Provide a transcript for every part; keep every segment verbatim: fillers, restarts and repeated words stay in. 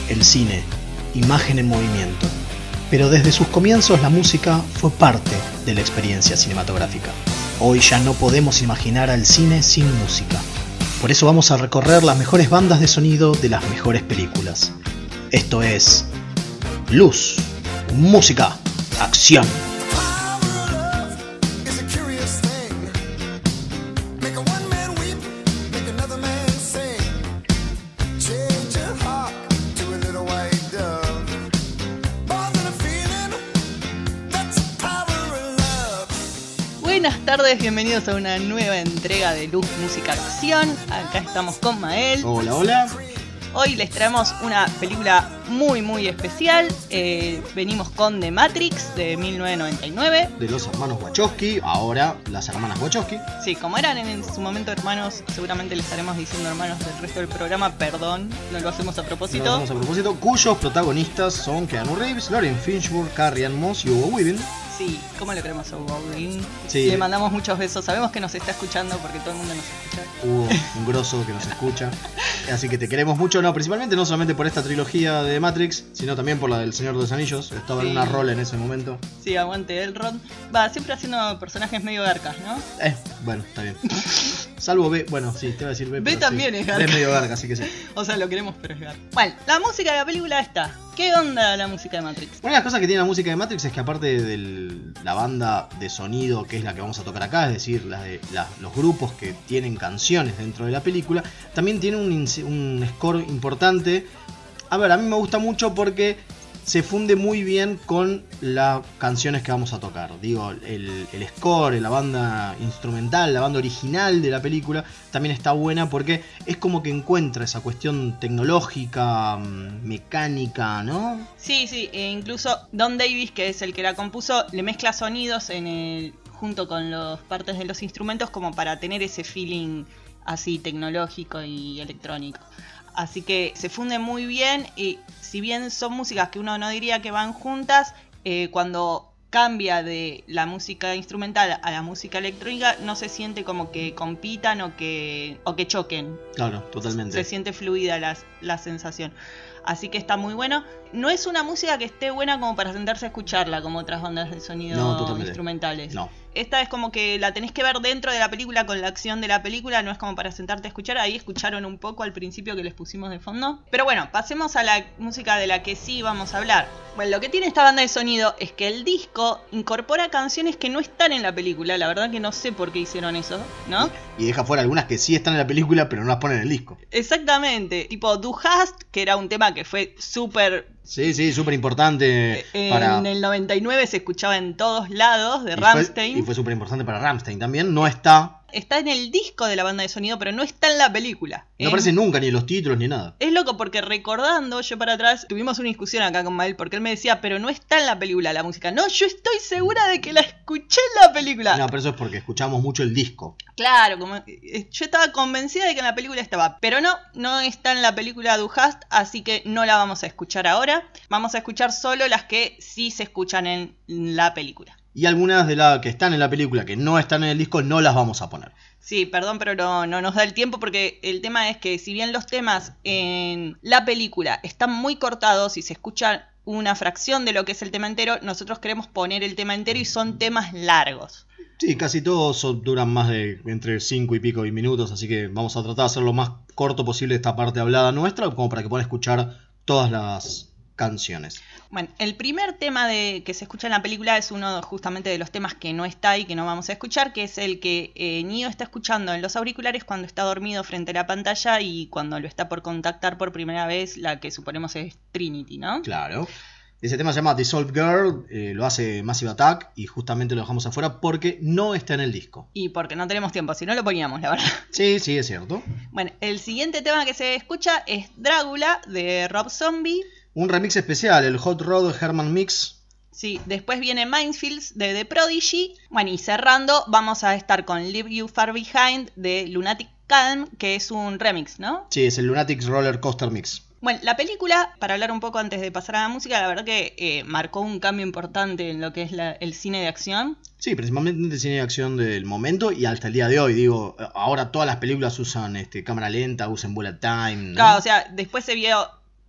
el cine, imagen en movimiento. Pero desde sus comienzos la música fue parte de la experiencia cinematográfica. Hoy ya no podemos imaginar al cine sin música. Por eso vamos a recorrer las mejores bandas de sonido de las mejores películas. Esto es Luz, Música, Acción. Buenas tardes, bienvenidos a una nueva entrega de Luz, Música, Acción. Acá estamos con Mael. Hola, hola. Hoy les traemos una película muy muy especial. eh, Venimos con The Matrix de mil novecientos noventa y nueve. De los hermanos Wachowski, ahora las hermanas Wachowski. Sí, como eran en su momento hermanos, seguramente les estaremos diciendo hermanos del resto del programa. Perdón, no lo hacemos a propósito. No lo hacemos a propósito, cuyos protagonistas son Keanu Reeves, Lauren Fishburne, Carrie Ann Moss y Hugo Weaving. Sí, ¿cómo lo queremos a Hugo Weaving? Sí. Le mandamos muchos besos, sabemos que nos está escuchando porque todo el mundo nos escucha. Hugo, un grosso que nos escucha. Así que te queremos mucho, no, principalmente no solamente por esta trilogía de Matrix, sino también por la del Señor de los Anillos. Estaba Sí. en una rol en ese momento. Sí, aguante Elrond. Va, siempre haciendo personajes medio garcas, ¿no? Eh, bueno, está bien. Salvo B, bueno, sí, te iba a decir B. B pero también sí. es garca. B es medio garca, así que sí. O sea, lo queremos, pero es garca. Bueno, la música de la película está. ¿Qué onda la música de Matrix? Una de las cosas que tiene la música de Matrix es que aparte de la banda de sonido, que es la que vamos a tocar acá, es decir, la de, la, los grupos que tienen canciones dentro de la película, también tiene un, un score importante. A ver, a mí me gusta mucho porque se funde muy bien con las canciones que vamos a tocar. Digo, el, el score, la banda instrumental, la banda original de la película también está buena porque es como que encuentra esa cuestión tecnológica, mecánica, ¿no? Sí, sí, e incluso Don Davis, que es el que la compuso, le mezcla sonidos en el, junto con las partes de los instrumentos como para tener ese feeling así tecnológico y electrónico. Así que se funde muy bien y si bien son músicas que uno no diría que van juntas, eh, cuando cambia de la música instrumental a la música electrónica no se siente como que compitan o que, o que choquen. Claro, totalmente. Se siente fluida la, la sensación. Así que está muy bueno. No es una música que esté buena como para sentarse a escucharla como otras bandas de sonido no, instrumentales. No. Esta es como que la tenés que ver dentro de la película con la acción de la película, no es como para sentarte a escuchar. Ahí escucharon un poco al principio que les pusimos de fondo. Pero bueno, pasemos a la música de la que sí vamos a hablar. Bueno, lo que tiene esta banda de sonido es que el disco incorpora canciones que no están en la película. La verdad que no sé por qué hicieron eso, ¿no? Y deja fuera algunas que sí están en la película, pero no las ponen en el disco. Exactamente. Tipo Du Hast, que era un tema que fue súper... Sí, sí, súper importante. En para... el noventa y nueve se escuchaba en todos lados, de y Rammstein. Fue, y fue súper importante para Rammstein también. No está... Está en el disco de la banda de sonido, pero no está en la película. No en... aparece nunca, ni en los títulos, ni nada. Es loco porque recordando, yo para atrás, tuvimos una discusión acá con Mael, porque él me decía, pero no está en la película la música. No, yo estoy segura de que la escuché en la película. No, pero eso es porque escuchamos mucho el disco. Claro, como yo estaba convencida de que en la película estaba, pero no, no está en la película Du Hast, así que no la vamos a escuchar ahora. Vamos a escuchar solo las que sí se escuchan en la película. Y algunas de las que están en la película, que no están en el disco, no las vamos a poner. Sí, perdón, pero no, no nos da el tiempo porque el tema es que si bien los temas en la película están muy cortados y se escucha una fracción de lo que es el tema entero, nosotros queremos poner el tema entero y son temas largos. Sí, casi todos son, duran más de entre cinco y pico y minutos, así que vamos a tratar de hacer lo más corto posible esta parte hablada nuestra, como para que puedan escuchar todas las canciones. Bueno, el primer tema de que se escucha en la película es uno justamente de los temas que no está y que no vamos a escuchar, que es el que eh, Neo está escuchando en los auriculares cuando está dormido frente a la pantalla y cuando lo está por contactar por primera vez la que suponemos es Trinity, ¿no? Claro. Ese tema se llama Dissolved Girl, eh, lo hace Massive Attack y justamente lo dejamos afuera porque no está en el disco. Y porque no tenemos tiempo, si no lo poníamos, la verdad. Sí, sí, es cierto. Bueno, el siguiente tema que se escucha es Drácula de Rob Zombie. Un remix especial, el Hot Rod Herman Mix. Sí, después viene Minefields de The Prodigy. Bueno, y cerrando vamos a estar con Leave You Far Behind de Lunatic Calm, que es un remix, ¿no? Sí, es el Lunatic Roller Coaster Mix. Bueno, la película, para hablar un poco antes de pasar a la música, la verdad que eh, marcó un cambio importante en lo que es la, el cine de acción. Sí, principalmente el cine de acción del momento y hasta el día de hoy. Digo, ahora todas las películas usan este, cámara lenta, usan bullet time, ¿no? Claro, o sea, después se vio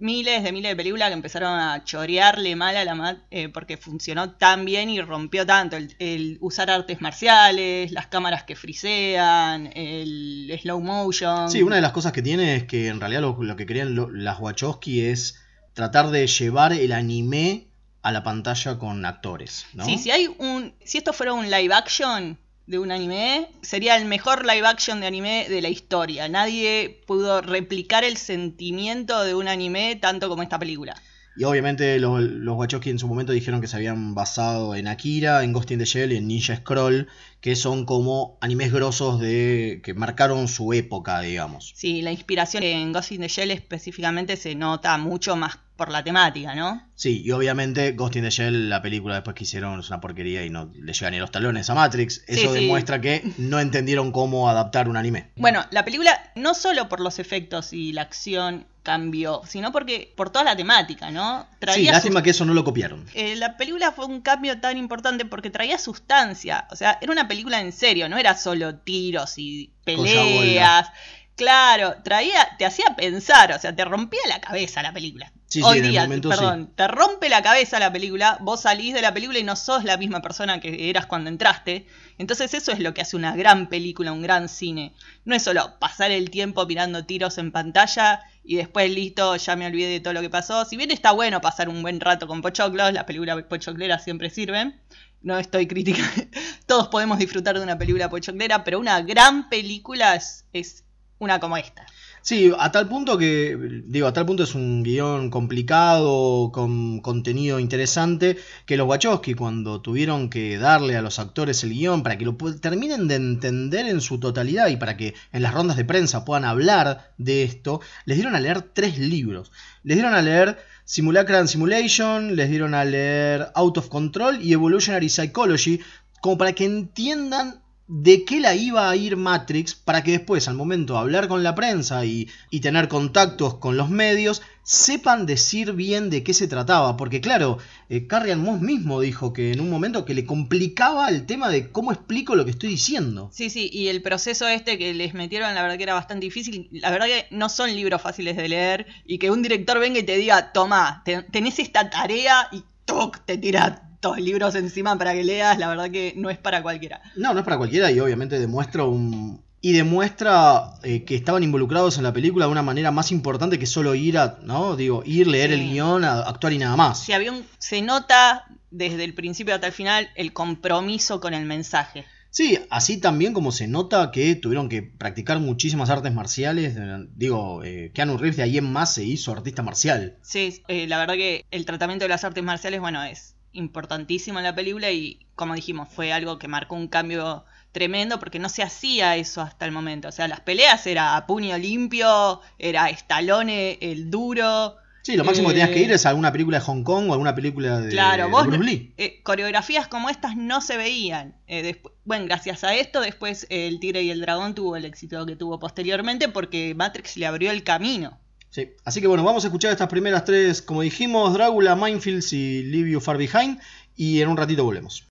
miles de miles de películas que empezaron a chorearle mal a la mat eh, porque funcionó tan bien y rompió tanto. El, el usar artes marciales, las cámaras que frisean, el slow motion. Sí, una de las cosas que tiene es que en realidad lo, lo que querían lo, las Wachowski es tratar de llevar el anime a la pantalla con actores, ¿no? Sí, si hay un, si esto fuera un live action de un anime, sería el mejor live action de anime de la historia. Nadie pudo replicar el sentimiento de un anime tanto como esta película. Y obviamente los, los Wachowski en su momento dijeron que se habían basado en Akira, en Ghost in the Shell y en Ninja Scroll, que son como animes grosos de que marcaron su época, digamos. Sí, la inspiración en Ghost in the Shell específicamente se nota mucho más por la temática, ¿no? Sí, y obviamente Ghost in the Shell, la película después que hicieron, es una porquería y no le llegan ni los talones a Matrix. Eso sí, demuestra sí. que no entendieron cómo adaptar un anime. Bueno, la película no solo por los efectos y la acción cambió, sino porque por toda la temática, ¿no? Traía sí, lástima sus... que eso no lo copiaron. Eh, la película fue un cambio tan importante porque traía sustancia. O sea, era una película en serio, no era solo tiros y peleas. Claro, traía, te hacía pensar, o sea, te rompía la cabeza la película. Sí, Hoy sí, día, momento, perdón, sí. te rompe la cabeza la película, vos salís de la película y no sos la misma persona que eras cuando entraste. Entonces eso es lo que hace una gran película, un gran cine. No es solo pasar el tiempo mirando tiros en pantalla y después listo, ya me olvidé de todo lo que pasó. Si bien está bueno pasar un buen rato con pochoclos, las películas pochocleras siempre sirven. No estoy criticando, todos podemos disfrutar de una película pochoclera, pero una gran película es, es una como esta. Sí, a tal punto que, digo, a tal punto es un guión complicado, con contenido interesante, que los Wachowski cuando tuvieron que darle a los actores el guión para que lo terminen de entender en su totalidad y para que en las rondas de prensa puedan hablar de esto, les dieron a leer tres libros. Les dieron a leer Simulacra and Simulation, les dieron a leer Out of Control y Evolutionary Psychology, como para que entiendan de qué la iba a ir Matrix, para que después, al momento de hablar con la prensa y, y tener contactos con los medios, sepan decir bien de qué se trataba. Porque claro, eh, Carrie Moss mismo dijo que en un momento que le complicaba el tema de cómo explico lo que estoy diciendo. Sí, sí, y el proceso este que les metieron, la verdad que era bastante difícil. La verdad que no son libros fáciles de leer, y que un director venga y te diga, tomá, tenés esta tarea y ¡toc! Te tira dos libros encima para que leas, la verdad que no es para cualquiera. No, no es para cualquiera, y obviamente demuestra un... Y demuestra eh, que estaban involucrados en la película de una manera más importante que solo ir a, ¿no? Digo, ir, leer sí. el guión, a actuar y nada más. Sí, había un, se nota desde el principio hasta el final el compromiso con el mensaje. Sí, así también como se nota que tuvieron que practicar muchísimas artes marciales. Digo, eh, Keanu Reeves de ahí en más se hizo artista marcial. Sí, eh, la verdad que el tratamiento de las artes marciales, bueno, es importantísimo en la película y, como dijimos, fue algo que marcó un cambio tremendo porque no se hacía eso hasta el momento. O sea, las peleas era a puño limpio, era Stallone el duro. Sí, lo máximo eh, que tenías que ir es a alguna película de Hong Kong o alguna película de, claro, de vos, Bruce Lee. Eh, coreografías como estas no se veían. Eh, después, bueno, gracias a esto, después eh, El Tigre y el Dragón tuvo el éxito que tuvo posteriormente porque Matrix le abrió el camino. Sí, así que bueno, vamos a escuchar estas primeras tres, como dijimos, Drácula, Minefields y Leave You Far Behind, y en un ratito volvemos.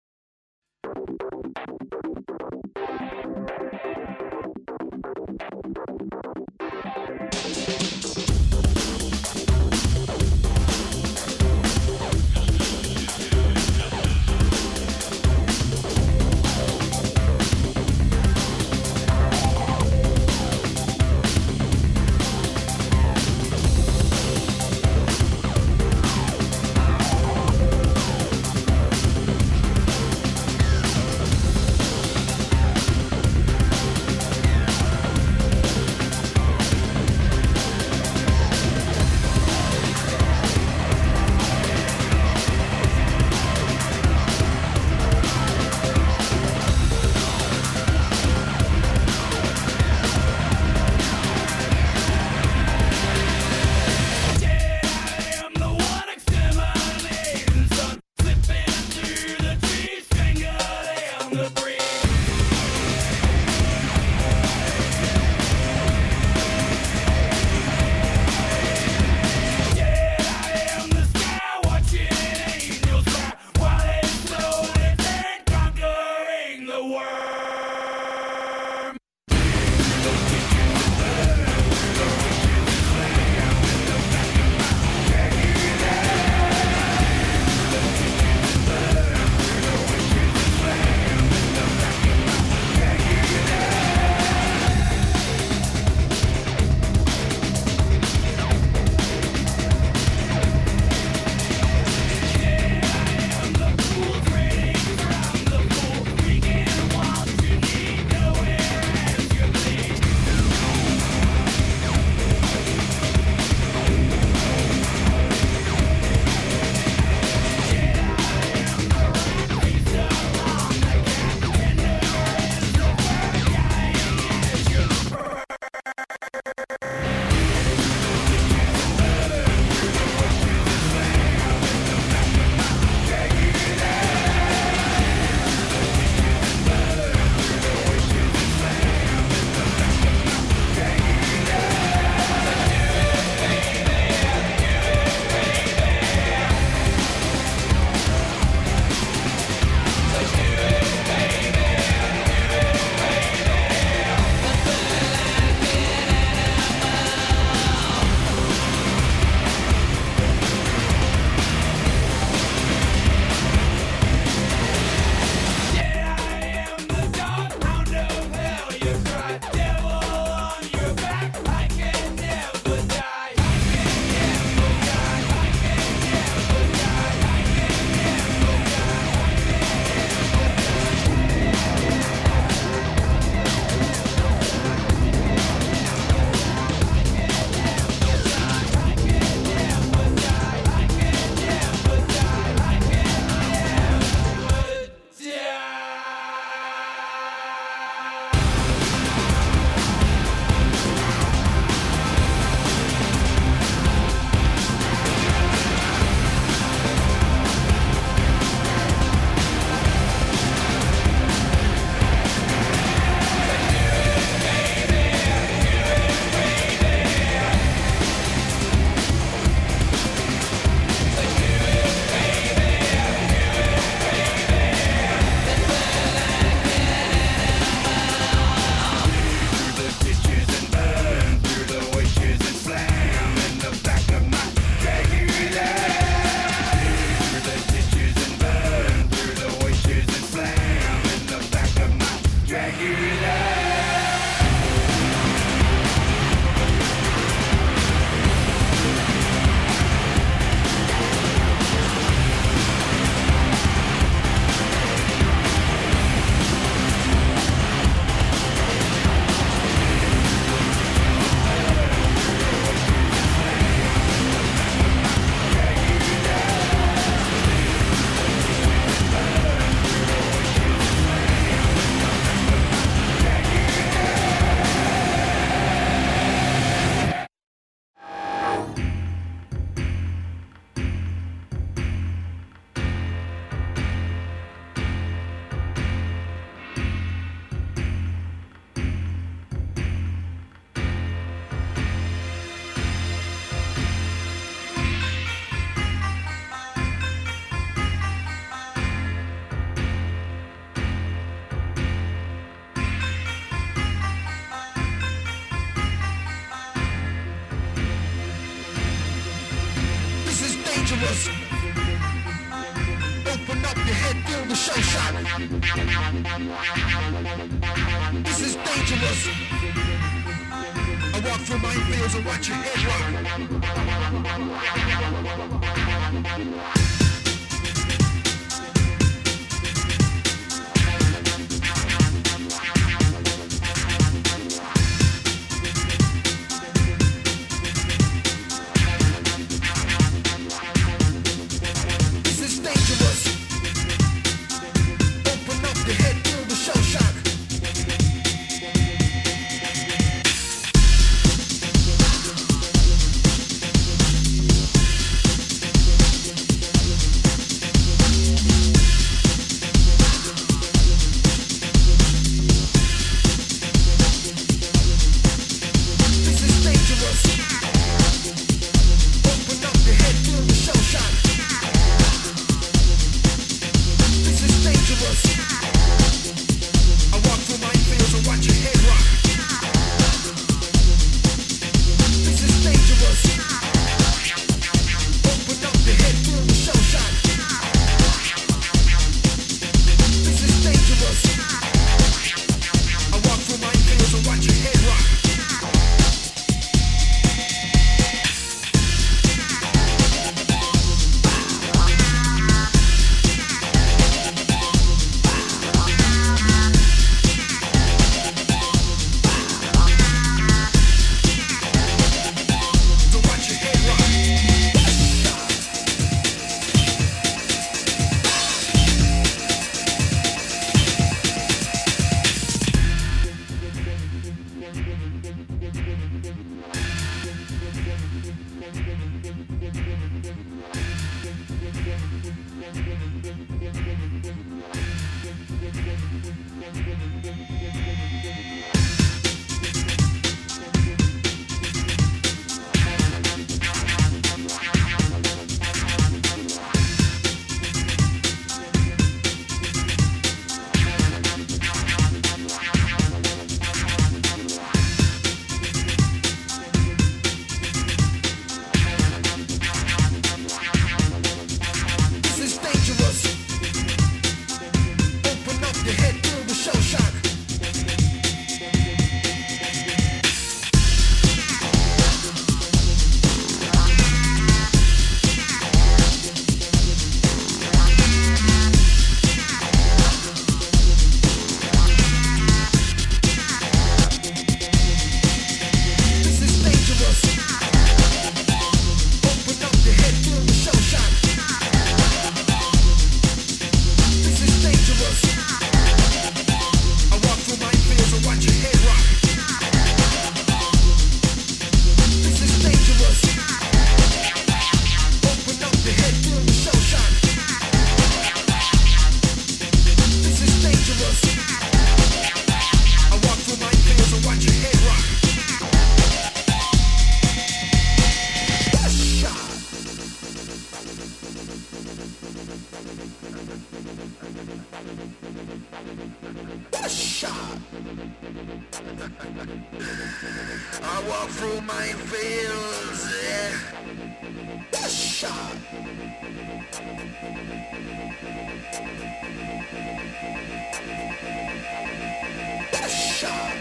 dangerous. Open up your head, feel the shell shock. This is dangerous. I walk through minefields and watch your head rock. I walk through minefields, yeah. Shot. Shot.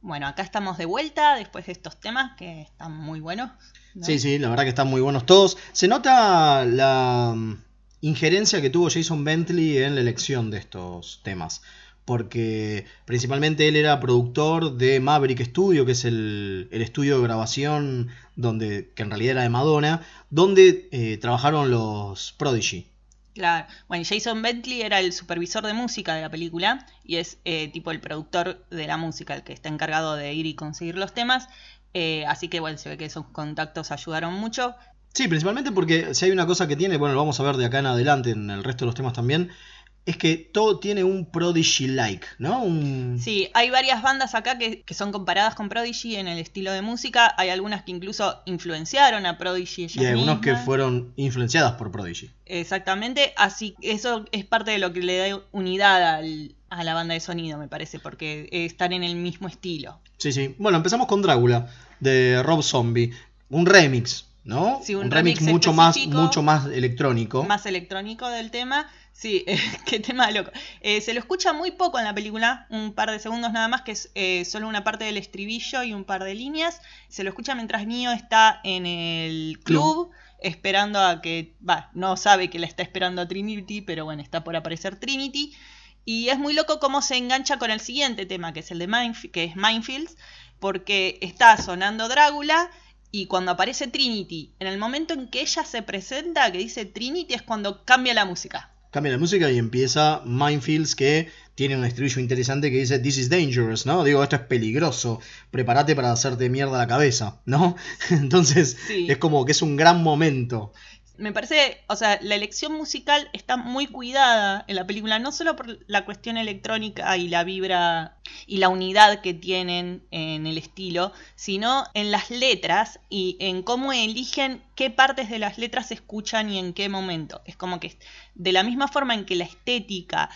Bueno, acá estamos de vuelta después de estos temas que están muy buenos, ¿no? Sí, sí, la verdad que están muy buenos todos. Se nota la um, injerencia que tuvo Jason Bentley en la elección de estos temas. Porque principalmente él era productor de Maverick Studio, que es el, el estudio de grabación donde, que en realidad era de Madonna, donde eh, trabajaron los Prodigy. Claro, bueno, Jason Bentley era el supervisor de música de la película y es eh, tipo el productor de la música, el que está encargado de ir y conseguir los temas. Eh, así que bueno, se ve que esos contactos ayudaron mucho. Sí, principalmente porque si hay una cosa que tiene, bueno, lo vamos a ver de acá en adelante en el resto de los temas también, es que todo tiene un Prodigy-like, ¿no? Un... Sí, hay varias bandas acá que, que son comparadas con Prodigy en el estilo de música. Hay algunas que incluso influenciaron a Prodigy ellas Y hay algunos que mismas. fueron influenciadas por Prodigy. Exactamente, así que eso es parte de lo que le da unidad al, a la banda de sonido, me parece, porque están en el mismo estilo. Sí, sí. Bueno, empezamos con Drácula, de Rob Zombie. Un remix, ¿no? Sí, un un remix, remix mucho más, específico, mucho más electrónico. Más electrónico del tema. Sí, eh, qué tema loco. Eh, se lo escucha muy poco en la película, un par de segundos nada más, que es eh, solo una parte del estribillo y un par de líneas. Se lo escucha mientras Neo está en el club, club. esperando a que... Va, no sabe que la está esperando a Trinity, pero bueno, está por aparecer Trinity. Y es muy loco cómo se engancha con el siguiente tema, que es el de Mindf- que es Minefields, porque está sonando Drácula... Y cuando aparece Trinity, en el momento en que ella se presenta, que dice Trinity, es cuando cambia la música. Cambia la música y empieza Minefields, que tiene un estribillo interesante que dice This is dangerous, ¿no? Digo, esto es peligroso, prepárate para hacerte mierda la cabeza, ¿no? Entonces Sí. es como que es un gran momento. Me parece, o sea, la elección musical está muy cuidada en la película, no solo por la cuestión electrónica y la vibra y la unidad que tienen en el estilo, sino en las letras y en cómo eligen qué partes de las letras se escuchan y en qué momento. Es como que de la misma forma en que la estética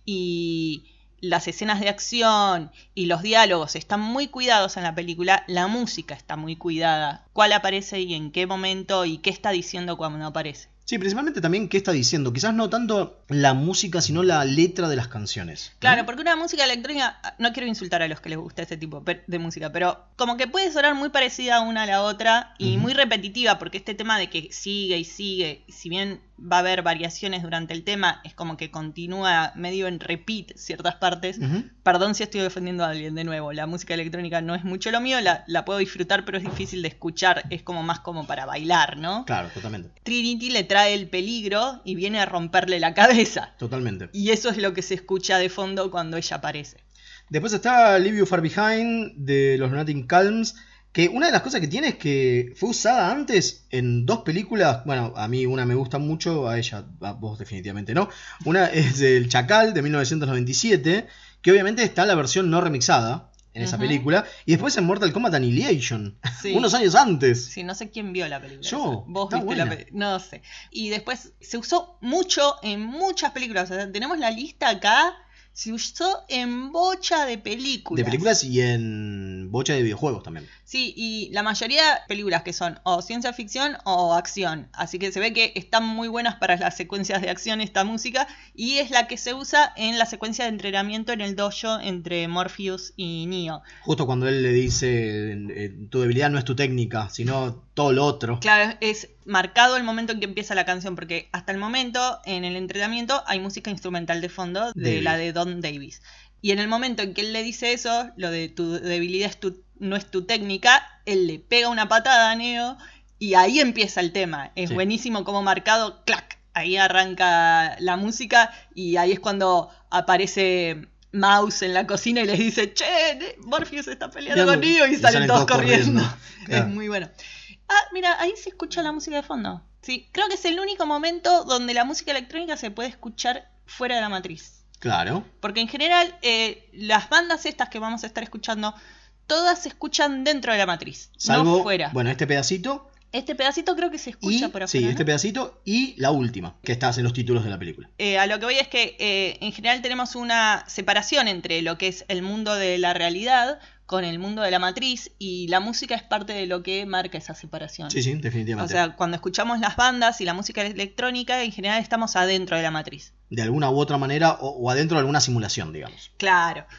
y las escenas de acción y los diálogos están muy cuidados en la película, la música está muy cuidada. Cuál aparece y en qué momento y qué está diciendo cuando aparece. Sí, principalmente también qué está diciendo. Quizás no tanto la música, sino la letra de las canciones, ¿no? Claro, porque una música electrónica, no quiero insultar a los que les gusta este tipo de música, pero como que puede sonar muy parecida una a la otra y uh-huh. muy repetitiva, porque este tema de que sigue y sigue, si bien va a haber variaciones durante el tema, es como que continúa medio en repeat ciertas partes. Uh-huh. Perdón si estoy defendiendo a alguien de nuevo, la música electrónica no es mucho lo mío, la, la puedo disfrutar, pero es difícil de escuchar, es como más como para bailar, ¿no? Claro, totalmente. Trinity le trae el peligro y viene a romperle la cabeza. Totalmente. Y eso es lo que se escucha de fondo cuando ella aparece. Después está Leave You Far Behind de los Lunatic Calms, que una de las cosas que tiene es que fue usada antes en dos películas. Bueno, a mí una me gusta mucho, a ella, a vos definitivamente no. Una es El Chacal de mil novecientos noventa y siete, que obviamente está la versión no remixada en esa uh-huh. película, y después en Mortal Kombat Annihilation, sí. unos años antes. Sí, no sé quién vio la película. Yo, vos viste buena. la película, no sé. Y después se usó mucho en muchas películas, o sea, tenemos la lista acá, se usó en bocha de películas. De películas y en bocha de videojuegos también. Sí, y la mayoría de películas que son o ciencia ficción o acción. Así que se ve que están muy buenas para las secuencias de acción esta música. Y es la que se usa en la secuencia de entrenamiento en el dojo entre Morpheus y Neo. Justo cuando él le dice, tu debilidad no es tu técnica, sino todo lo otro. Claro, es marcado el momento en que empieza la canción, porque hasta el momento en el entrenamiento hay música instrumental de fondo de David. La de Don Davis. Y en el momento en que él le dice eso, lo de tu debilidad es tu, no es tu técnica, él le pega una patada a Neo y ahí empieza el tema. Es sí. buenísimo como marcado, clac, ahí arranca la música y ahí es cuando aparece Mouse en la cocina y les dice, che, Morpheus está peleando ya, con Neo y, y salen, salen todos, todos corriendo. corriendo. Claro. Es muy bueno. Ah, mira, ahí se escucha la música de fondo. Sí, creo que es el único momento donde la música electrónica se puede escuchar fuera de la matriz. Claro. Porque en general, eh, las bandas estas que vamos a estar escuchando, todas se escuchan dentro de la matriz, salvo, no fuera. Bueno, este pedacito. Este pedacito creo que se escucha y, por afuera. Sí, ¿no? este pedacito y la última, que está en los títulos de la película. Eh, a lo que voy es que eh, en general tenemos una separación entre lo que es el mundo de la realidad con el mundo de la matriz, y la música es parte de lo que marca esa separación. Sí, sí, definitivamente. O sea, cuando escuchamos las bandas y la música electrónica, en general estamos adentro de la matriz. De alguna u otra manera, o, o adentro de alguna simulación, digamos. Claro.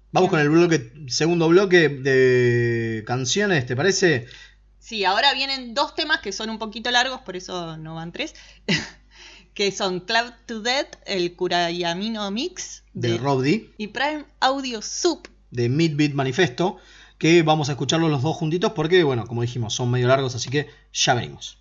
Vamos con el bloque, segundo bloque de canciones, ¿te parece? Sí, ahora vienen dos temas que son un poquito largos, por eso no van tres. Que son Club to Death, el Kurayamino Mix De, de Rob D. Y Prime Audio Soup de Midbeat Manifesto, que vamos a escucharlos los dos juntitos porque, bueno, como dijimos, son medio largos, así que ya venimos.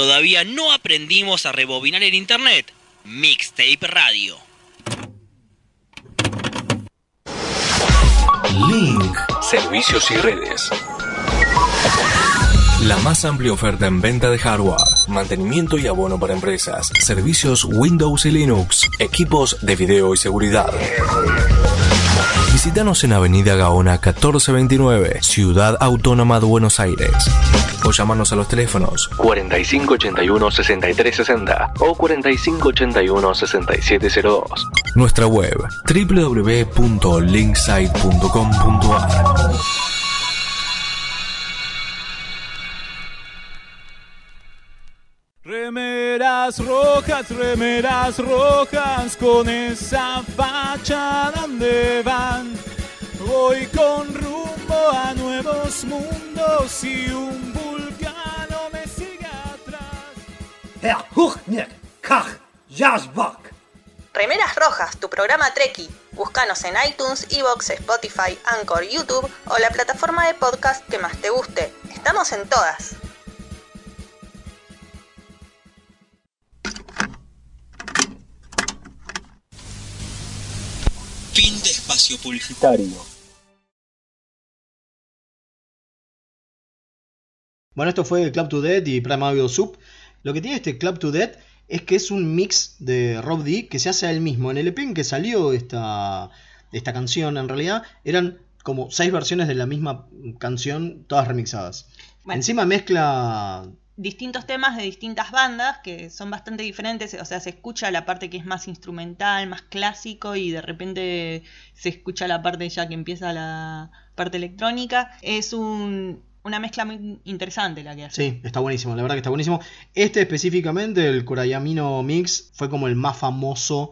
¿Todavía no aprendimos a rebobinar el internet? Mixtape Radio. Link. Servicios y redes. La más amplia oferta en venta de hardware, mantenimiento y abono para empresas, servicios Windows y Linux, equipos de video y seguridad. Visítanos en Avenida Gaona catorce veintinueve, Ciudad Autónoma de Buenos Aires. O llamarnos a los teléfonos cuarenta y cinco ochenta y uno sesenta y tres sesenta o cuarenta y cinco ochenta y uno sesenta y siete cero dos. Nuestra web doble u doble u doble u punto linksite punto com punto a r. Remeras rojas, remeras rojas, con esa facha donde van. Voy con rumbo a nuevos mundos y un vulcano me sigue atrás. Herr Huchnick, Kach, Jasbach. Remeras Rojas, tu programa Treki. Búscanos en iTunes, Evox, Spotify, Anchor, YouTube o la plataforma de podcast que más te guste. Estamos en todas. Fin de espacio publicitario. Bueno, esto fue Club to Death y Prime Audio Soup. Lo que tiene este Club to Death es que es un mix de Rob D que se hace a él mismo. En el E P en que salió esta, esta canción, en realidad, eran como seis versiones de la misma canción, todas remixadas. Bueno. Encima mezcla distintos temas de distintas bandas que son bastante diferentes, o sea, se escucha la parte que es más instrumental, más clásico, y de repente se escucha la parte ya que empieza la parte electrónica. Es un, una mezcla muy interesante la que hace. Sí, está buenísimo, la verdad que está buenísimo. Este específicamente, el Kurayamino Mix, fue como el más famoso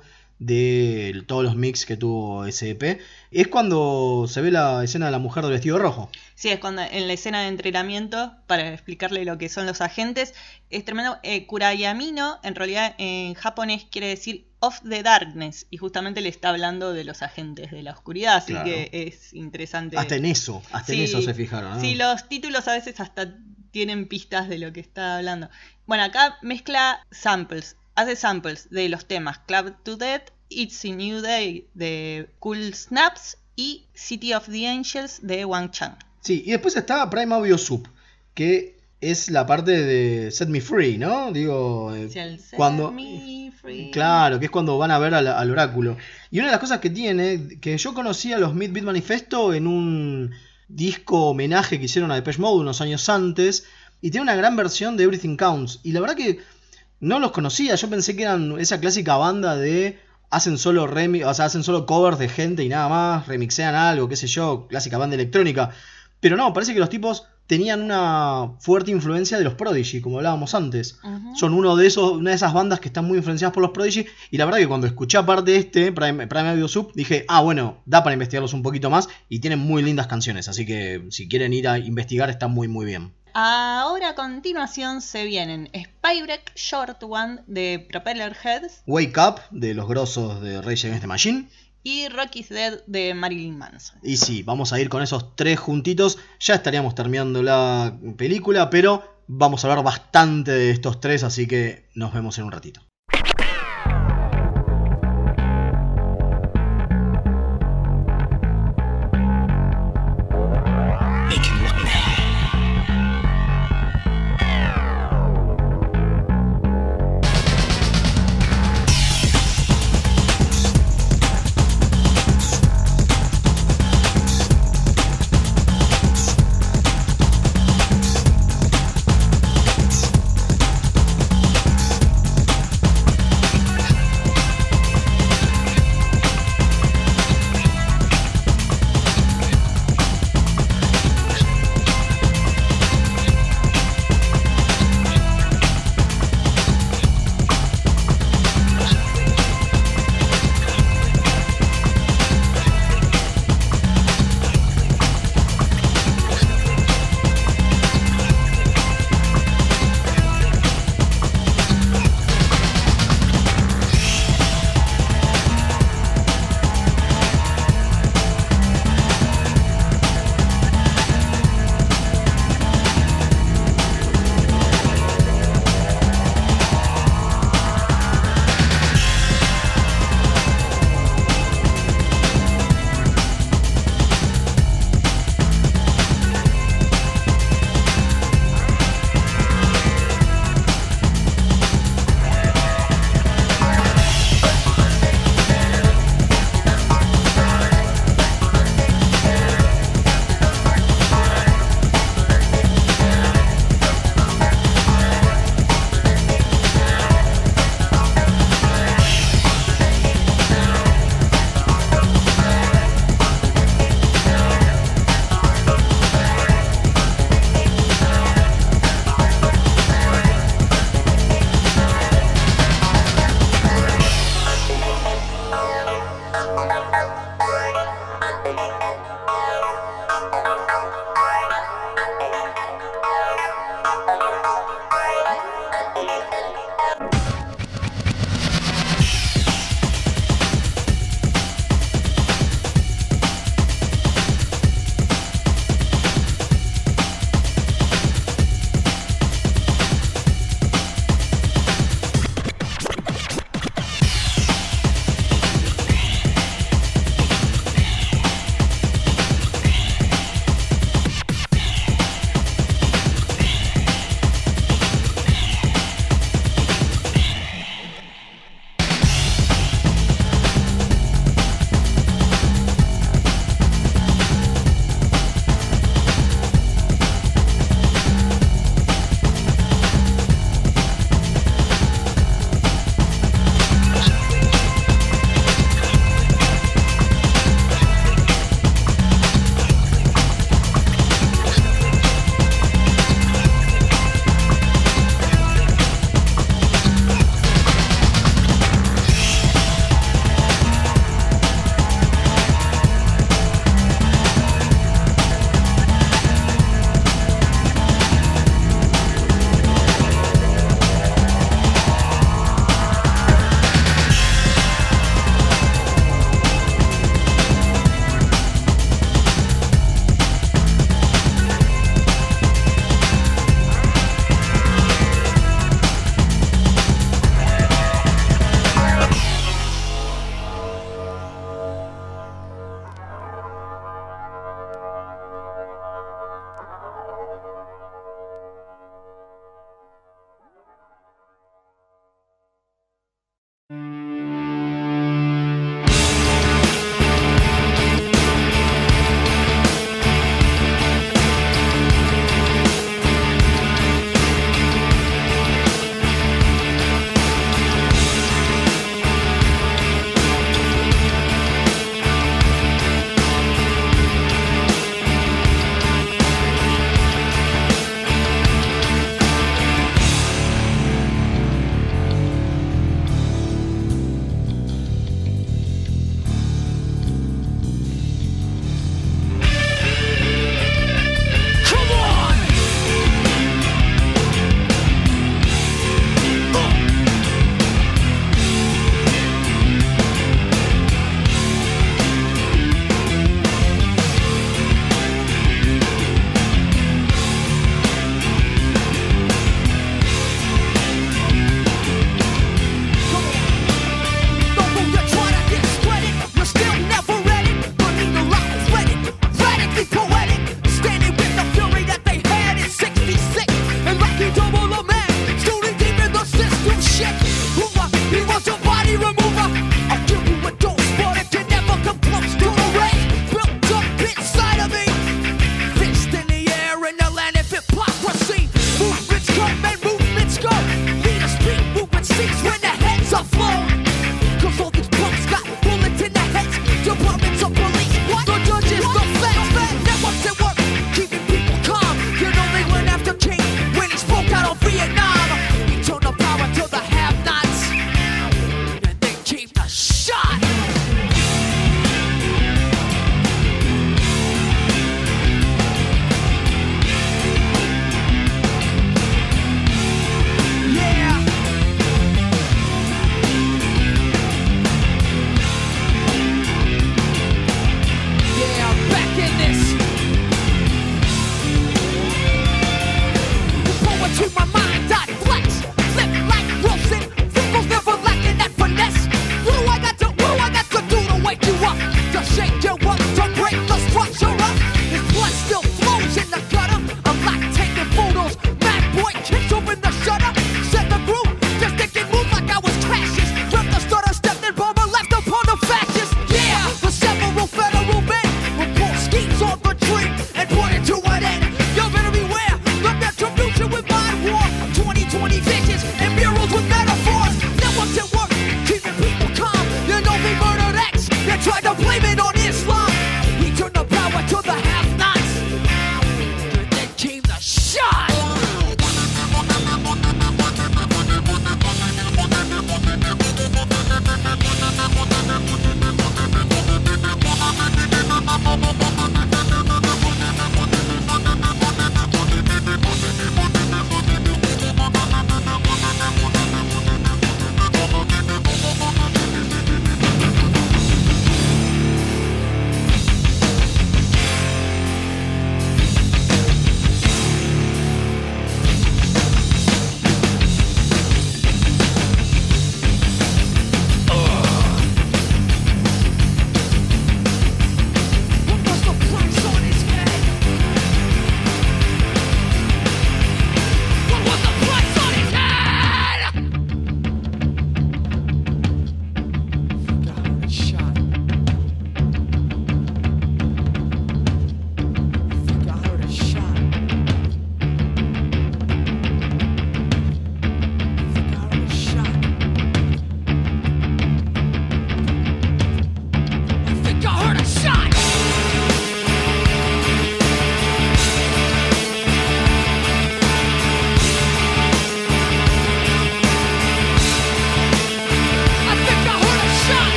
de todos los mix que tuvo ese E P. Es cuando se ve la escena de la mujer del vestido rojo. Sí, es cuando en la escena de entrenamiento, para explicarle lo que son los agentes, es tremendo. eh, Kurayamino en realidad en japonés quiere decir of the darkness, y justamente le está hablando de los agentes de la oscuridad, así claro. que es interesante. Hasta en eso, hasta sí, en eso se fijaron, ¿no? Sí, los títulos a veces hasta tienen pistas de lo que está hablando. Bueno, acá mezcla samples, hace samples de los temas Club to Death, It's a New Day de Cool Snaps y City of the Angels de Wang Chang. Sí, y después está Prime Audio Soup, que es la parte de Set Me Free, ¿no? Digo, eh, Set cuando me free. Claro, que es cuando van a ver al, al oráculo. Y una de las cosas que tiene, que yo conocí a los Midbeat Manifesto en un disco homenaje que hicieron a Depeche Mode unos años antes, y tiene una gran versión de Everything Counts, y la verdad que no los conocía. Yo pensé que eran esa clásica banda de hacen solo remix, o sea, hacen solo covers de gente y nada más, remixean algo, qué sé yo, clásica banda electrónica. Pero no, parece que los tipos tenían una fuerte influencia de los Prodigy, como hablábamos antes. Uh-huh. Son uno de esos, una de esas bandas que están muy influenciadas por los Prodigy, y la verdad que cuando escuché aparte de este, Prime, Prime Audio Soup, dije, ah, bueno, da para investigarlos un poquito más, y tienen muy lindas canciones, así que si quieren ir a investigar está muy muy bien. Ahora a continuación se vienen Spybreak Short One de Propeller Heads, Wake Up de los grosos de Rage Against the Machine y Rocky's Dead de Marilyn Manson. Y sí, vamos a ir con esos tres juntitos. Ya estaríamos terminando la película, pero vamos a hablar bastante de estos tres, así que nos vemos en un ratito.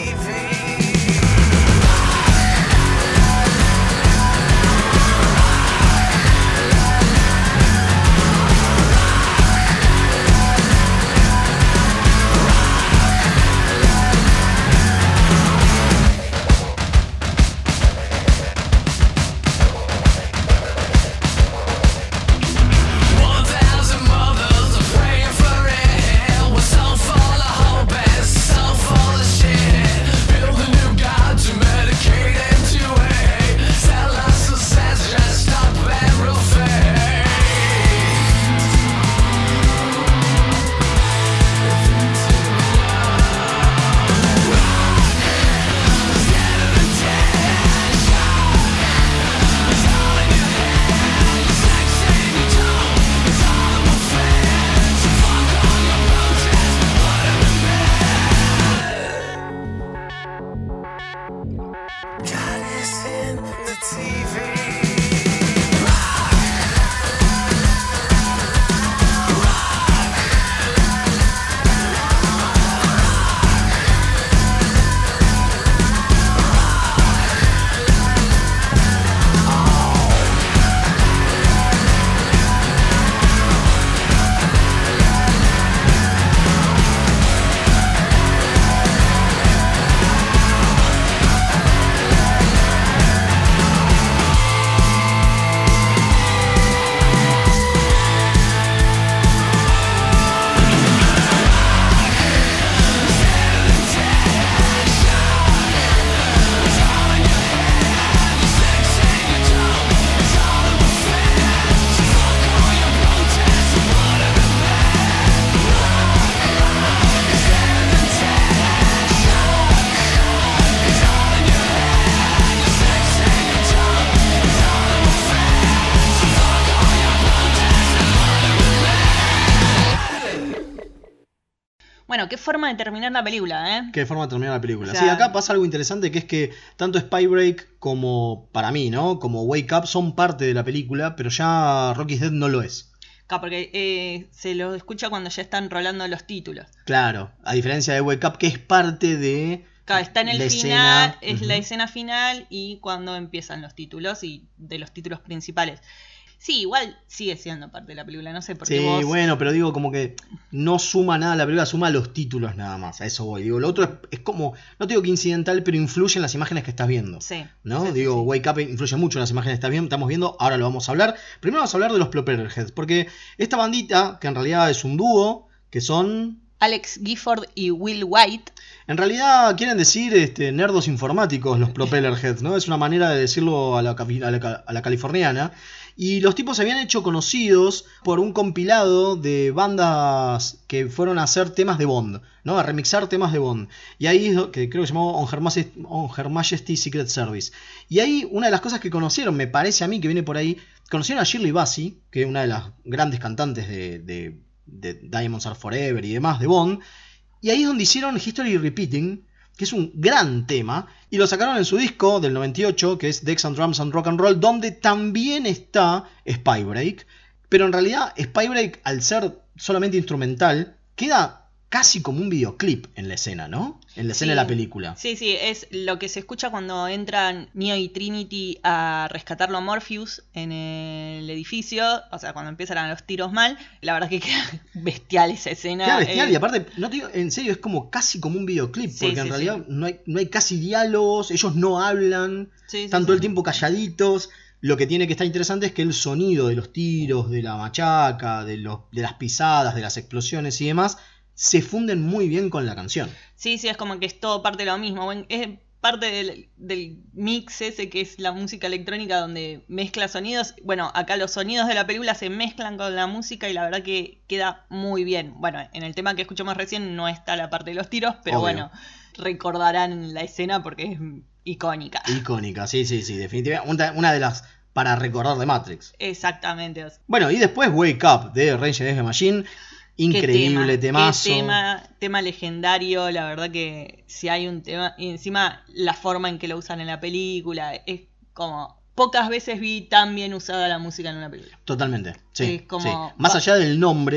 Bueno, qué forma de terminar la película, ¿eh? Qué forma de terminar la película. O sea, sí, acá pasa algo interesante, que es que tanto Spybreak como, para mí, ¿no? Como Wake Up son parte de la película, pero ya Rocky's Dead no lo es. Claro, porque eh, se lo escucha cuando ya están rolando los títulos. Claro, a diferencia de Wake Up, que es parte de... Claro, está en el la final, escena. es Uh-huh. la escena final y cuando empiezan los títulos y de los títulos principales. Sí, igual sigue siendo parte de la película, no sé por qué Sí, vos... bueno, pero digo como que no suma nada a la película, suma los títulos nada más, a eso voy. Digo, lo otro es, es como, no te digo que incidental, pero influye en las imágenes que estás viendo. Sí. ¿No? Sí, sí, Digo, sí. Wake Up influye mucho en las imágenes que estás viendo, estamos viendo, ahora lo vamos a hablar. Primero vamos a hablar de los Propellerheads, porque esta bandita, que en realidad es un dúo, que son... Alex Gifford y Will White. En realidad quieren decir este, nerdos informáticos los Propellerheads, ¿no? Es una manera de decirlo a la, capi- a la, a la californiana. Y los tipos se habían hecho conocidos por un compilado de bandas que fueron a hacer temas de Bond, ¿no? A remixar temas de Bond. Y ahí, que creo que se llamó On Her Majesty, On Her Majesty Secret Service. Y ahí una de las cosas que conocieron, me parece a mí que viene por ahí, conocieron a Shirley Bassey, que es una de las grandes cantantes de, de, de Diamonds Are Forever y demás de Bond. Y ahí es donde hicieron History Repeating, que es un gran tema, y lo sacaron en su disco del noventa y ocho, que es Decks and Drums and Rock and Roll, donde también está Spybreak, pero en realidad Spybreak, al ser solamente instrumental, queda casi como un videoclip en la escena, ¿no? En la escena Sí. de la película. Sí, sí, es lo que se escucha cuando entran Neo y Trinity a rescatarlo a Morpheus en el edificio, o sea, cuando empiezan a los tiros mal. La verdad que queda bestial esa escena. Queda bestial, eh, y aparte, no te digo, en serio, es como casi como un videoclip, Sí, porque sí, en sí. realidad no hay, no hay casi diálogos, ellos no hablan, Sí, sí, están sí. todo el tiempo calladitos. Lo que tiene que estar interesante es que el sonido de los tiros, de la machaca, de, los, de las pisadas, de las explosiones y demás, se funden muy bien con la canción. Sí, sí, es como que es todo parte de lo mismo. Bueno, es parte del, del mix ese que es la música electrónica donde mezcla sonidos. Bueno, acá los sonidos de la película se mezclan con la música y la verdad que queda muy bien. Bueno, en el tema que escuchamos recién no está la parte de los tiros, pero Obvio. bueno, recordarán la escena porque es icónica. Icónica, sí, sí, sí, definitivamente. Una, una de las para recordar de Matrix. Exactamente. o sea, Bueno, y después Wake Up de Rage Against the Machine. Increíble qué tema, temazo. qué tema, tema legendario, la verdad que si hay un tema, y encima la forma en que lo usan en la película, es como, pocas veces vi tan bien usada la música en una película. Totalmente, sí, Es como- sí. Más va- allá del nombre,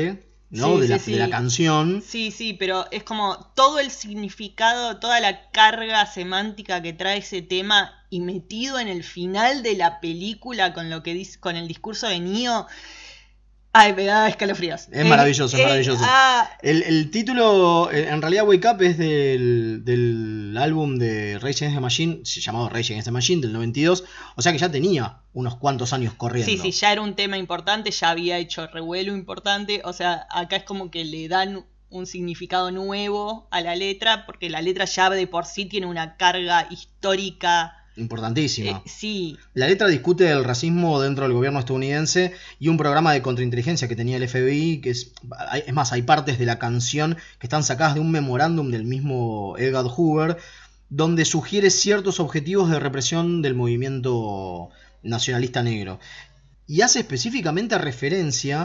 ¿no? Sí, de, sí, la, sí. de la canción. Sí, sí, pero es como todo el significado, toda la carga semántica que trae ese tema y metido en el final de la película con lo que dice, con el discurso de Neo. Ay, me da escalofríos. Es maravilloso, es eh, maravilloso. Ah, El, el título, en realidad Wake Up es del, del álbum de Rage Against the Machine, se llamaba Rage Against the Machine, del noventa y dos, o sea que ya tenía unos cuantos años corriendo. sí, sí, ya era un tema importante, ya había hecho revuelo importante, o sea, acá es como que le dan un significado nuevo a la letra, porque la letra ya de por sí tiene una carga histórica. Importantísima. Eh, sí. La letra discute el racismo dentro del gobierno estadounidense y un programa de contrainteligencia que tenía el F B I, que es, es más, hay partes de la canción que están sacadas de un memorándum del mismo Edgar Hoover, donde sugiere ciertos objetivos de represión del movimiento nacionalista negro. Y hace específicamente referencia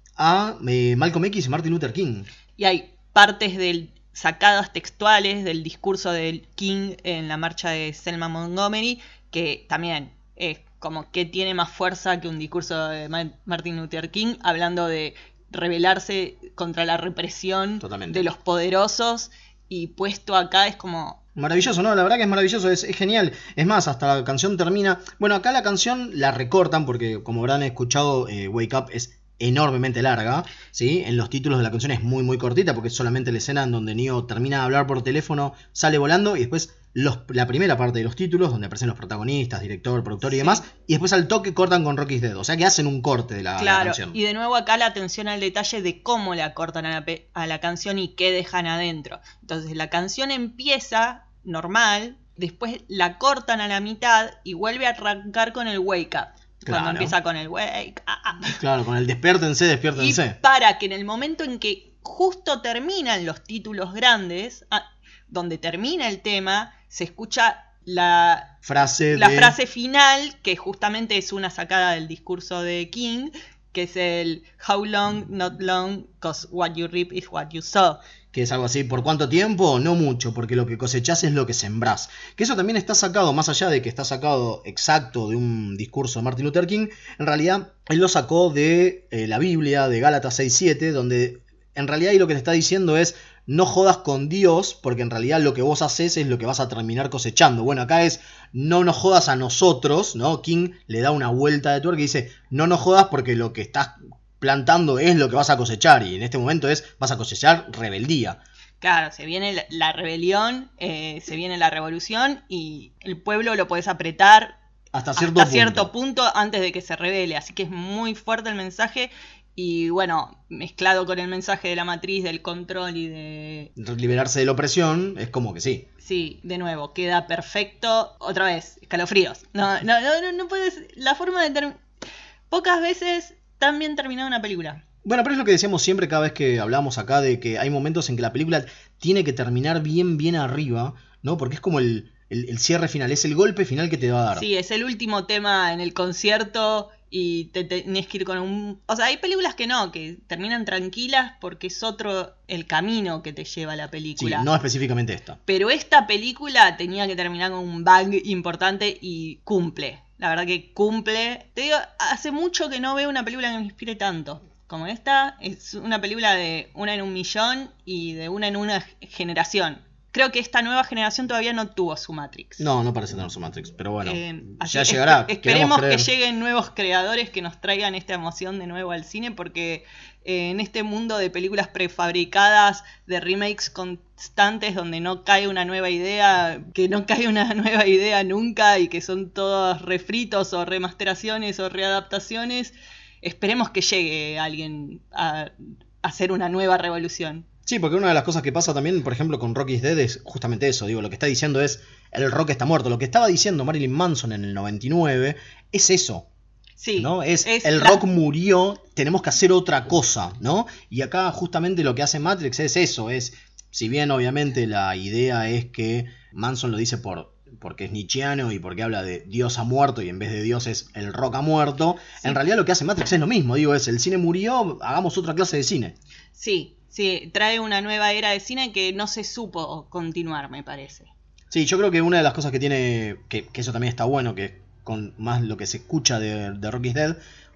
a eh, Malcolm X y Martin Luther King. Y hay partes del sacadas textuales del discurso de King en la marcha de Selma Montgomery, que también es como que tiene más fuerza que un discurso de Martin Luther King, hablando de rebelarse contra la represión Totalmente. de los poderosos, y puesto acá es como... Maravilloso, ¿no? La verdad que es maravilloso, es, es genial. Es más, hasta la canción termina... Bueno, acá la canción la recortan porque, como habrán escuchado, eh, Wake Up es enormemente larga, ¿sí? En los títulos de la canción es muy muy cortita porque es solamente la escena en donde Neo termina de hablar por teléfono, sale volando y después los, la primera parte de los títulos donde aparecen los protagonistas, director, productor y Sí. demás, y después al toque cortan con Rocky's Dead, o sea que hacen un corte de la, Claro, la canción. y de nuevo acá la atención al detalle de cómo la cortan a la, pe- a la canción y qué dejan adentro. Entonces la canción empieza normal, después la cortan a la mitad y vuelve a arrancar con el wake up. Cuando Claro. empieza con el wake up. Claro, con el despiértense, Y despiértense. para que en el momento en que justo terminan los títulos grandes, ah, donde termina el tema, se escucha la, Frase la de... frase final, que justamente es una sacada del discurso de King, que es el How long, not long, cause what you reap is what you sow. Que es algo así, ¿por cuánto tiempo? No mucho, porque lo que cosechás es lo que sembrás. Que eso también está sacado, más allá de que está sacado exacto de un discurso de Martin Luther King, en realidad él lo sacó de eh, la Biblia, de Gálatas seis siete, donde en realidad ahí lo que le está diciendo es no jodas con Dios, porque en realidad lo que vos haces es lo que vas a terminar cosechando. Bueno, acá es no nos jodas a nosotros, ¿no? King le da una vuelta de tuerca y dice no nos jodas porque lo que estás plantando es lo que vas a cosechar, y en este momento es vas a cosechar rebeldía. Claro, se viene la, la rebelión, eh, se viene la revolución y el pueblo lo podés apretar Hasta cierto hasta punto. cierto punto antes de que se revele. Así que es muy fuerte el mensaje y bueno, mezclado con el mensaje de la matriz, del control y de... Liberarse de la opresión, es como que sí. Sí, de nuevo, queda perfecto. Otra vez, escalofríos. No, no, no, no, no puedes... La forma de terminar... Pocas veces tan bien terminada una película. Bueno, pero es lo que decíamos siempre cada vez que hablamos acá, de que hay momentos en que la película tiene que terminar bien, bien arriba, ¿no? Porque es como el, el, el cierre final, es el golpe final que te va a dar. Sí, es el último tema en el concierto y te tenés que ir con un... O sea, hay películas que no, que terminan tranquilas porque es otro el camino que te lleva a la Sí, película. no específicamente esta. Pero esta película tenía que terminar con un bang importante y cumple. La verdad que cumple. Te digo, hace mucho que no veo una película que me inspire tanto como esta. Es una película de una en un millón y de una en una generación. Creo que esta nueva generación todavía no tuvo su Matrix. No, no parece tener su Matrix, pero bueno, Eh, así ya es- llegará. Esperemos que creer. lleguen nuevos creadores que nos traigan esta emoción de nuevo al cine, porque eh, en este mundo de películas prefabricadas, de remakes constantes, donde no cae una nueva idea, que no cae una nueva idea nunca y que son todos refritos o remasteraciones o readaptaciones, esperemos que llegue alguien a, a hacer una nueva revolución. Sí, porque una de las cosas que pasa también, por ejemplo, con Rocky's Dead es justamente eso. Digo, lo que está diciendo es el rock está muerto. Lo que estaba diciendo Marilyn Manson en el noventa y nueve es eso. Sí, ¿no? Es, es el la- rock murió, tenemos que hacer otra cosa, ¿no? Y acá justamente lo que hace Matrix es eso, es, si bien obviamente la idea es que Manson lo dice por porque es nietzscheano y porque habla de Dios ha muerto y en vez de Dios es el rock ha muerto, Sí. en realidad lo que hace Matrix es lo mismo, digo, es el cine murió, hagamos otra clase de cine. Sí, sí, trae una nueva era de cine que no se supo continuar, me parece. Sí, yo creo que una de las cosas que tiene, que, que eso también está bueno, que con más lo que se escucha de, de Rocky's Dead,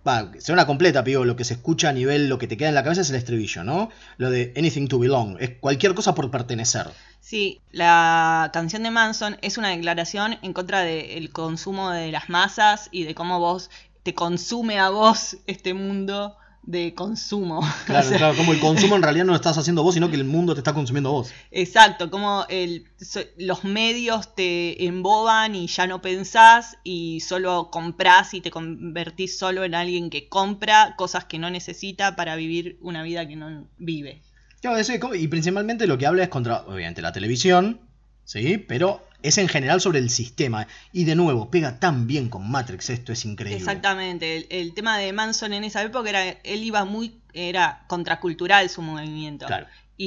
va, suena completa, pero lo que se escucha a nivel, lo que te queda en la cabeza es el estribillo, ¿no? Lo de anything to belong, es cualquier cosa por pertenecer. Sí, la canción de Manson es una declaración en contra del consumo de las masas y de cómo vos te consume a vos este mundo de consumo. Claro, o sea, claro, como el consumo en realidad no lo estás haciendo vos, sino que el mundo te está consumiendo vos. Exacto, como el, so, los medios te emboban y ya no pensás y solo comprás y te convertís solo en alguien que compra cosas que no necesita para vivir una vida que no vive. Claro, eso, y principalmente lo que habla es contra, obviamente, la televisión, ¿sí? Pero es en general sobre el sistema. Y de nuevo, pega tan bien con Matrix, esto es increíble. Exactamente, el, el tema de Manson en esa época era, él iba muy, era contracultural su movimiento. Claro.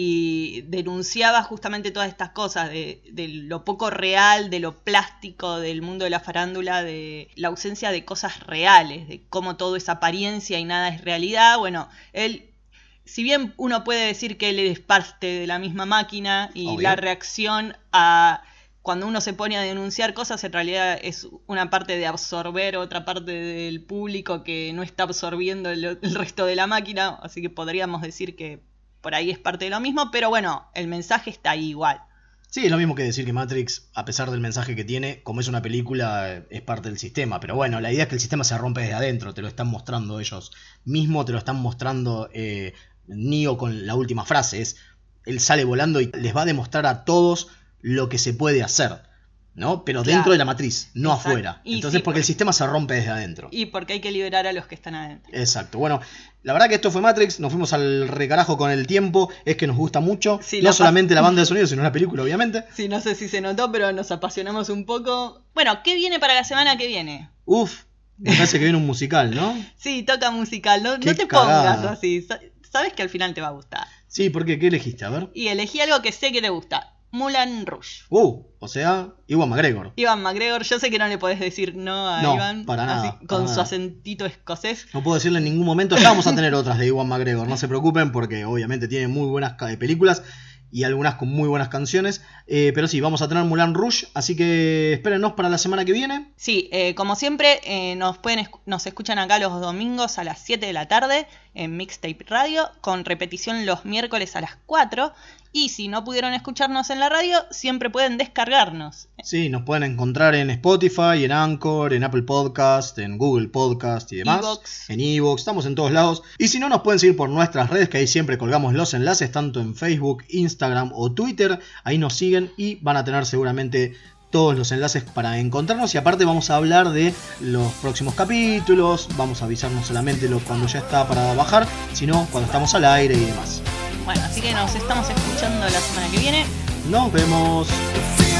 Y denunciaba justamente todas estas cosas, de, de lo poco real, de lo plástico, del mundo de la farándula, de la ausencia de cosas reales, de cómo todo es apariencia y nada es realidad. Bueno, él... Si bien uno puede decir que él es parte de la misma máquina y Obvio. La reacción a cuando uno se pone a denunciar cosas en realidad es una parte de absorber otra parte del público que no está absorbiendo el, el resto de la máquina, así que podríamos decir que por ahí es parte de lo mismo, pero bueno, el mensaje está ahí igual. Sí, es lo mismo que decir que Matrix, a pesar del mensaje que tiene, como es una película, es parte del sistema. Pero bueno, la idea es que el sistema se rompe desde adentro, te lo están mostrando ellos mismos, te lo están mostrando eh, Neo con la última frase. Es, él sale volando y les va a demostrar a todos lo que se puede hacer, ¿no? Pero Claro. dentro de la matriz, no Exacto. afuera. Y Entonces, sí, porque el sistema se rompe desde adentro. Y porque hay que liberar a los que están adentro. Exacto. Bueno, la verdad que esto fue Matrix, nos fuimos al recarajo con el tiempo, es que nos gusta mucho, Sí, no la solamente pas- la banda de sonido, sino la película, obviamente. Sí, no sé si se notó, pero nos apasionamos un poco. Bueno, ¿qué viene para la semana que viene? Uf, me parece que viene un musical, ¿no? Sí, toca musical, no, Qué no te cagada. pongas así, sa- sabes que al final te va a gustar. Sí, ¿por qué? ¿Qué elegiste? A ver. Y elegí algo que sé que te gusta, Moulin Rouge. Uh, o sea, Iwan McGregor. Ivan McGregor, yo sé que no le podés decir no a No, Ivan, para nada, así, para con su nada. acentito escocés. No puedo decirle en ningún momento, ya vamos a tener otras de Iwan McGregor, no se preocupen porque obviamente tiene muy buenas ca- películas y algunas con muy buenas canciones, eh, pero sí, vamos a tener Moulin Rouge, así que espérennos para la semana que viene. Sí, eh, como siempre, eh, nos pueden esc- nos escuchan acá los domingos a las siete de la tarde en Mixtape Radio, con repetición los miércoles a las cuatro. Y si no pudieron escucharnos en la radio, siempre pueden descargarnos. Sí, nos pueden encontrar en Spotify, en Anchor, en Apple Podcast, en Google Podcast y demás. Evox. En Evox, estamos en todos lados. Y si no, nos pueden seguir por nuestras redes, que ahí siempre colgamos los enlaces, tanto en Facebook, Instagram o Twitter. Ahí nos siguen y van a tener seguramente todos los enlaces para encontrarnos. Y aparte vamos a hablar de los próximos capítulos. Vamos a avisarnos solamente lo, cuando ya está para bajar, sino cuando estamos al aire y demás. Bueno, así que nos estamos escuchando la semana que viene. Nos vemos.